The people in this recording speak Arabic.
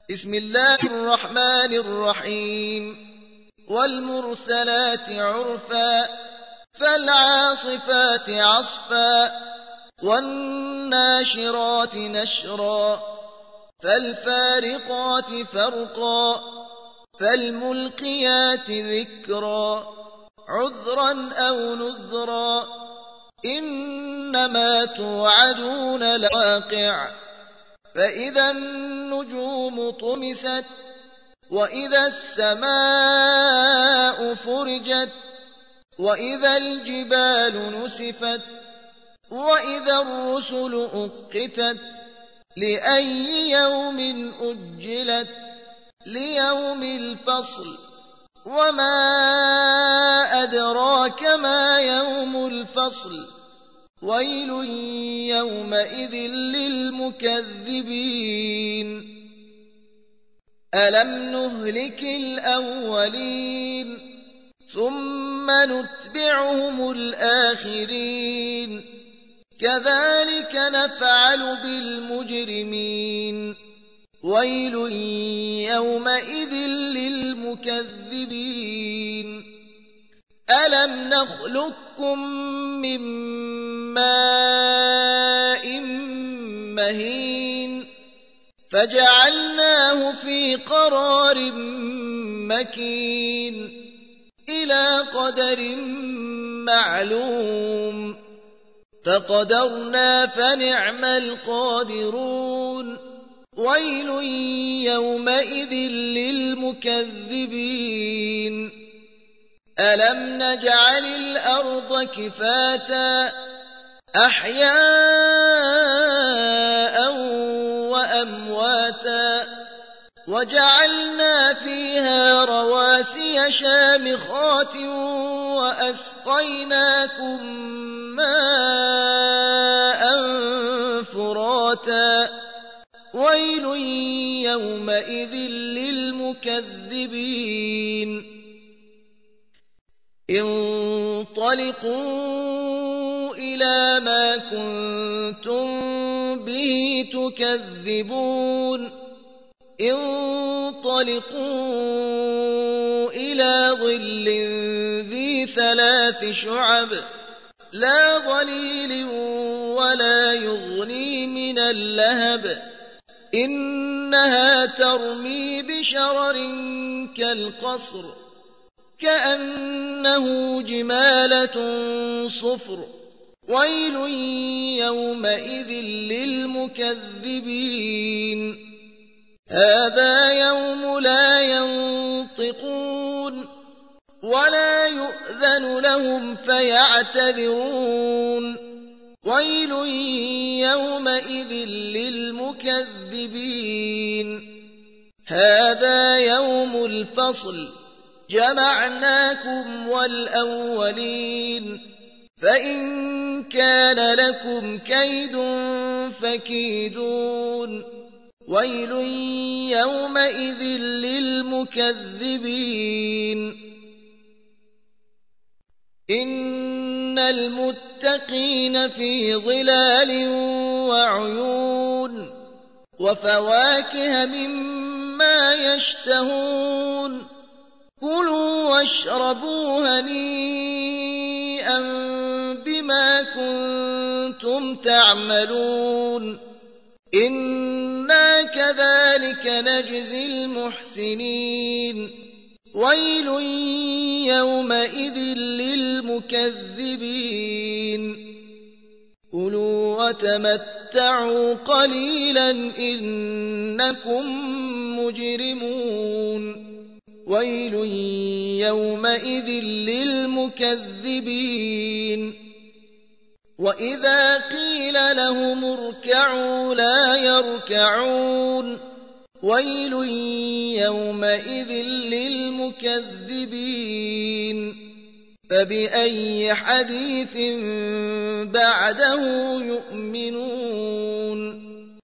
بسم الله الرحمن الرحيم والمرسلات عرفا فالعاصفات عصفا والناشرات نشرا فالفارقات فرقا فالملقيات ذكرا عذرا أو نذرا إنما توعدون لواقع فإذا النجوم طمست وإذا السماء فرجت وإذا الجبال نسفت وإذا الرسل أقتت لأي يوم أجلت ليوم الفصل وما أدراك ما يوم الفصل ويل يومئذ للمكذبين ألم نهلك الأولين ثم نتبعهم الآخرين كذلك نفعل بالمجرمين ويل يومئذ للمكذبين ألم نخلقكم من ماء مهين فجعلناه في قرار مكين إلى قدر معلوم فقدرنا فنعم القادرون ويل يومئذ للمكذبين ألم نجعل الأرض كفاتا أحياء وأمواتا وجعلنا فيها رواسي شامخات وأسقيناكم ماء فراتا ويل يومئذ للمكذبين انطلقوا إلى ما كنتم به تكذبون انطلقوا إلى ظل ذي 3 شعب لا ظليل ولا يغني من اللهب إنها ترمي بشرر كالقصر كأنه جمالة صفر ويل يومئذ للمكذبين هذا يوم لا ينطقون ولا يؤذن لهم فيعتذرون ويل يومئذ للمكذبين هذا يوم الفصل جمعناكم والأولين فإن كان لكم كيد فكيدون ويل يومئذ للمكذبين إن المتقين في ظلال وعيون وفواكه مما يشتهون كلوا واشربوا هنيئا بما كنتم تعملون إنا كذلك نجزي المحسنين ويل يومئذ للمكذبين كلوا وتمتعوا قليلا إنكم مجرمون ويل يومئذ للمكذبين وإذا قيل لهم اركعوا لا يركعون ويل يومئذ للمكذبين فبأي حديث بعده يؤمنون